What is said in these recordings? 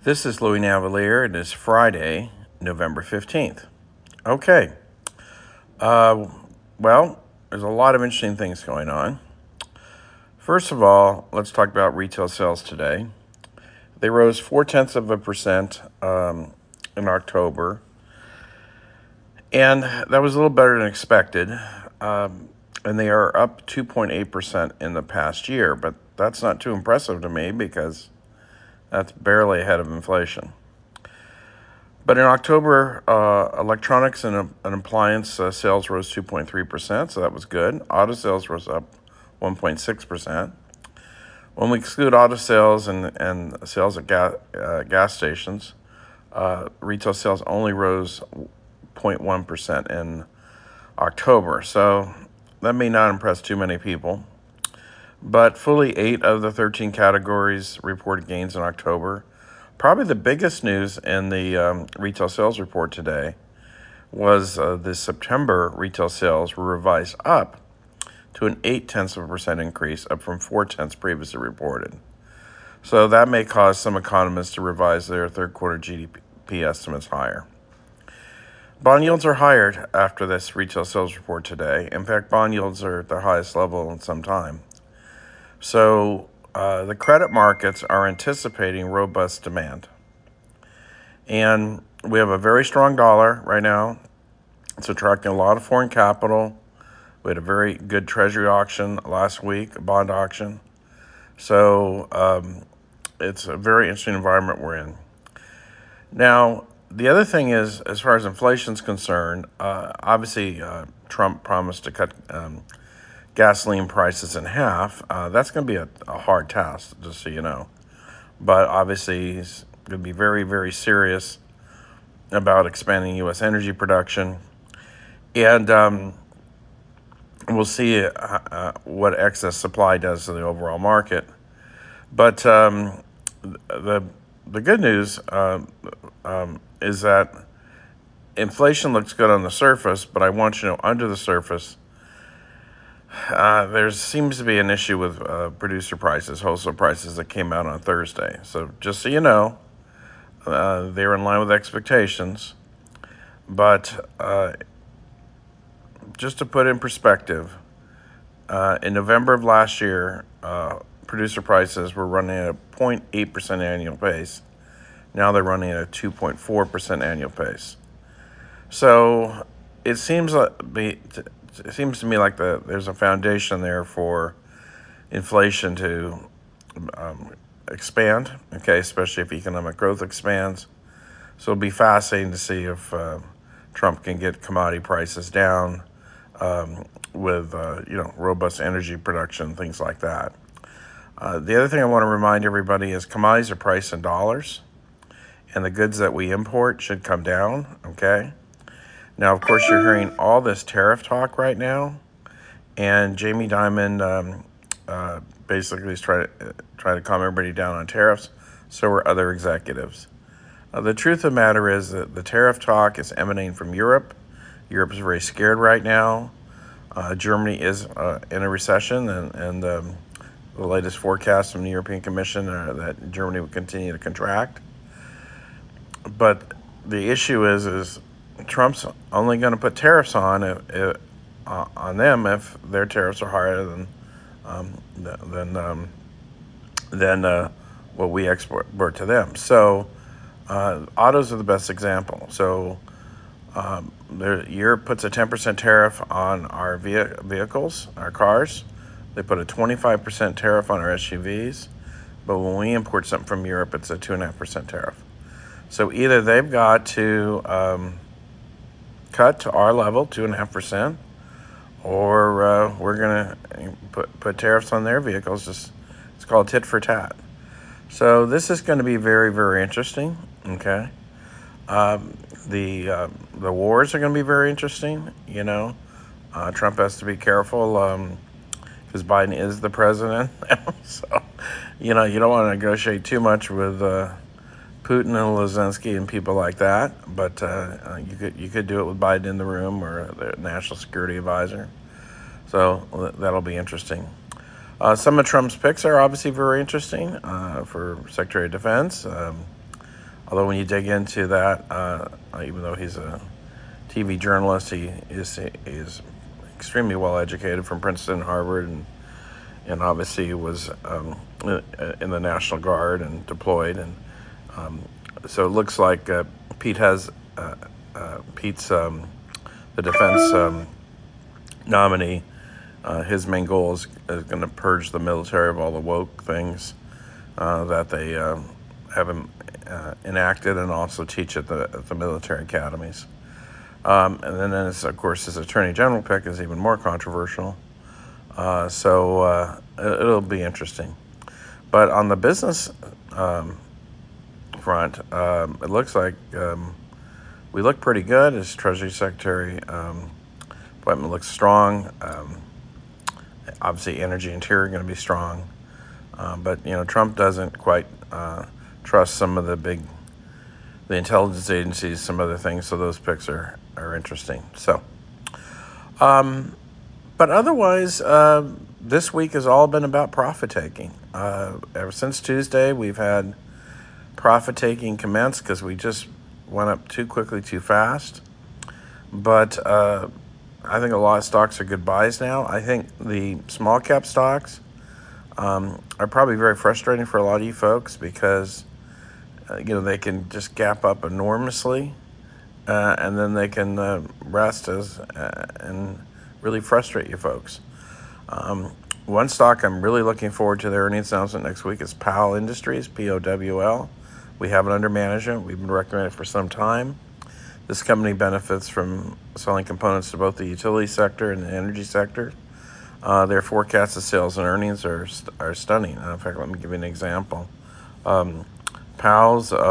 This is Louis Navalier. It is Friday, November 15th. Okay. Uh, well, there's a lot of interesting things going on. First of all, let's talk about retail sales today. They rose 0.4% in October, and that was a little better than expected. And they are up 2.8% in the past year, but that's not too impressive to me because that's barely ahead of inflation. But in October, electronics and appliance sales rose 2.3%, so that was good. Auto sales rose up 1.6%. When we exclude auto sales and sales at gas stations, retail sales only rose 0.1% in October. So that may not impress too many people. But fully 8 of the 13 categories reported gains in October. Probably the biggest news in the retail sales report today was the September retail sales were revised up to an 0.8% increase, up from 0.4 previously reported. So that may cause some economists to revise their third quarter GDP estimates higher. Bond yields are higher after this retail sales report today. In fact, bond yields are at their highest level in some time. So the credit markets are anticipating robust demand. And we have a very strong dollar right now. It's attracting a lot of foreign capital. We had a very good treasury auction last week, a bond auction. So it's a very interesting environment we're in. Now, the other thing is, as far as inflation is concerned, obviously Trump promised to cut gasoline prices in half. That's going to be a hard task, just so you know. But obviously, he's going to be very, very serious about expanding U.S. energy production. And we'll see what excess supply does to the overall market. But the good news is that inflation looks good on the surface, but I want you to know under the surface, there seems to be an issue with producer prices, wholesale prices that came out on Thursday. So just so you know, they're in line with expectations. But just to put in perspective, in November of last year, producer prices were running at a 0.8% annual pace. Now they're running at a 2.4% annual pace. So it seems to me like there's a foundation there for inflation to expand, okay, especially if economic growth expands. So it'll be fascinating to see if Trump can get commodity prices down with robust energy production, things like that. The other thing I want to remind everybody is commodities are priced in dollars, and the goods that we import should come down, okay? Now, of course, you're hearing all this tariff talk right now, and Jamie Dimon basically is trying to calm everybody down on tariffs. So are other executives. The truth of the matter is that the tariff talk is emanating from Europe. Europe is very scared right now. Germany is in a recession, and the latest forecast from the European Commission are that Germany will continue to contract. But the issue is Trump's only going to put tariffs on them if their tariffs are higher than what we export to them. So autos are the best example. So Europe puts a 10% tariff on our vehicles, our cars. They put a 25% tariff on our SUVs. But when we import something from Europe, it's a 2.5% tariff. So either they've got to cut to our level, 2.5%, or we're going to put tariffs on their vehicles. It's called tit for tat. So this is going to be very, very interesting. Okay, the wars are going to be very interesting. Trump has to be careful because Biden is the president. So you don't want to negotiate too much with Putin and Zelensky and people like that, but you could do it with Biden in the room or the national security advisor. So that'll be interesting. Some of Trump's picks are obviously very interesting for Secretary of Defense. Although when you dig into that, even though he's a TV journalist, he is extremely well educated from Princeton, Harvard, and obviously was in the National Guard and deployed, and so it looks like Pete has Pete's the defense nominee. His main goal is going to purge the military of all the woke things that they have enacted, and also teach at the military academies. And then, of course, his attorney general pick is even more controversial. So it'll be interesting. But on the business front, it looks like we look pretty good. His Treasury Secretary appointment looks strong. Obviously, energy and interior are going to be strong. But, Trump doesn't quite trust some of the intelligence agencies, some other things, so those picks are interesting. So, but otherwise, this week has all been about profit-taking. Ever since Tuesday, we've had profit-taking commence because we just went up too quickly, too fast. But I think a lot of stocks are good buys now. I think the small-cap stocks are probably very frustrating for a lot of you folks because, they can just gap up enormously, and then they can rest and really frustrate you folks. One stock I'm really looking forward to their earnings announcement next week is Powell Industries, POWL. We have it under management. We've been recommending it for some time. This company benefits from selling components to both the utility sector and the energy sector. Their forecasted sales and earnings are stunning. In fact, let me give you an example. Powell's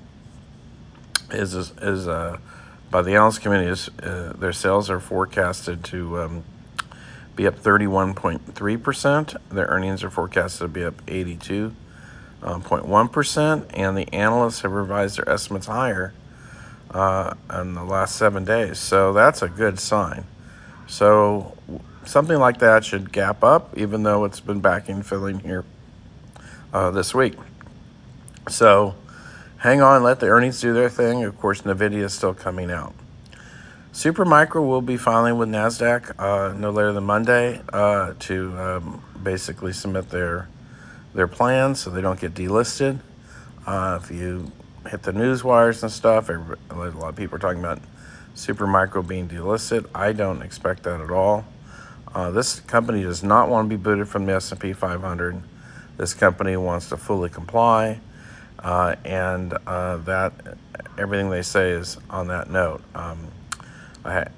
is by the analyst community, their sales are forecasted to be up 31.3%. Their earnings are forecasted to be up 82.1%, and the analysts have revised their estimates higher in the last 7 days. So that's a good sign. So something like that should gap up, even though it's been backing filling here this week. So hang on, let the earnings do their thing. Of course, NVIDIA is still coming out. Supermicro will be filing with NASDAQ no later than Monday to basically submit their plans so they don't get delisted. If you hit the news wires and stuff, a lot of people are talking about Supermicro being delisted. I don't expect that at all. This company does not want to be booted from the S&P 500. This company wants to fully comply, and that everything they say is on that note. I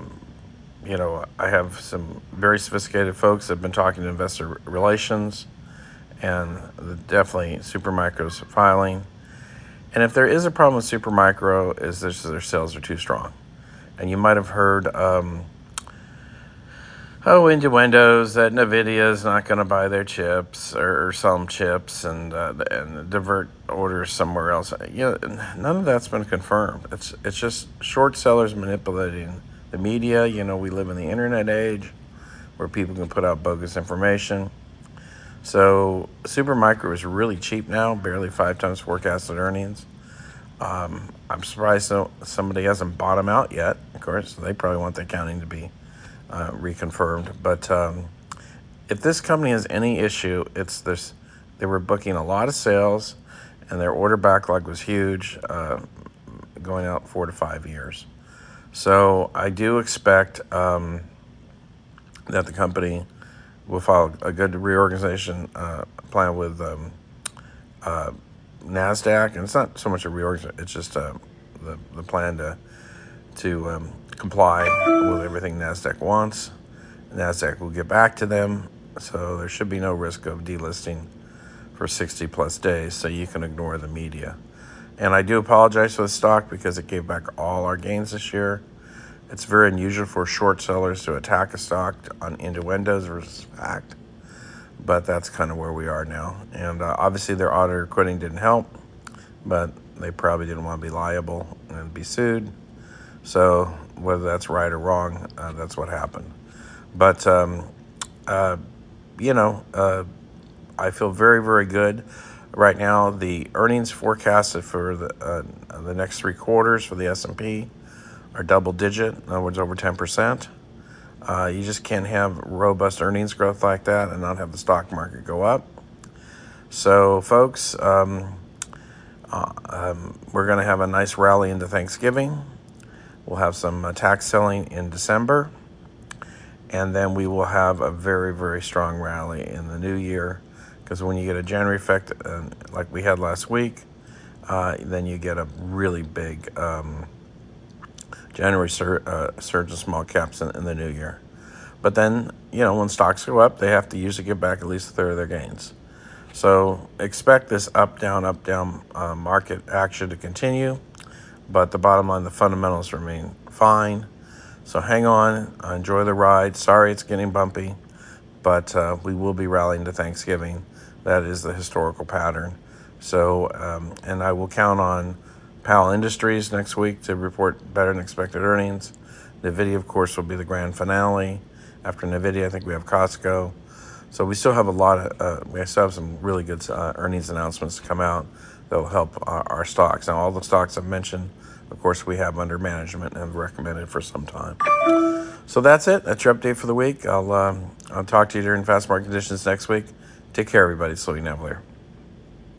have some very sophisticated folks that have been talking to investor relations, and definitely Supermicro's filing. And if there is a problem with Supermicro, is their sales are too strong. And you might have heard innuendos that NVIDIA is not going to buy their chips or some chips and divert orders somewhere else. None of that's been confirmed. It's just short sellers manipulating the media. We live in the internet age where people can put out bogus information. So Supermicro is really cheap now, barely 5 times forecasted earnings. I'm surprised somebody hasn't bought them out yet. Of course, they probably want the accounting to be reconfirmed. But if this company has any issue, it's this: they were booking a lot of sales, and their order backlog was huge, going out 4 to 5 years. So I do expect that the company will file a good reorganization plan with NASDAQ, and it's not so much a reorganization; it's just the plan to comply with everything NASDAQ wants. NASDAQ will get back to them, so there should be no risk of delisting for 60 plus days, so you can ignore the media. And I do apologize for the stock because it gave back all our gains this year. It's very unusual for short sellers to attack a stock on innuendos versus fact, but that's kind of where we are now. And obviously their auditor quitting didn't help, but they probably didn't want to be liable and be sued. So whether that's right or wrong, that's what happened. But, I feel very, very good. right now, the earnings forecasted for the next 3 quarters for the S&P are double digit, in other words, over 10%. You just can't have robust earnings growth like that and not have the stock market go up. So, folks, we're going to have a nice rally into Thanksgiving. We'll have some tax selling in December. And then we will have a very, very strong rally in the new year. Because when you get a January effect like we had last week, then you get a really big January surge in small caps in the new year. But then, when stocks go up, they have to usually give back at least a third of their gains. So expect this up, down market action to continue. But the bottom line, the fundamentals remain fine. So hang on, enjoy the ride. Sorry it's getting bumpy, but we will be rallying to Thanksgiving. That is the historical pattern. So, and I will count on Powell Industries next week to report better than expected earnings. NVIDIA, of course, will be the grand finale. After NVIDIA, I think we have Costco. So we still have we still have some really good earnings announcements to come out that will help our stocks. Now, all the stocks I've mentioned, of course, we have under management and have recommended for some time. So that's it. That's your update for the week. I'll talk to you during fast market conditions next week. Take care, everybody. Slow you Navalier.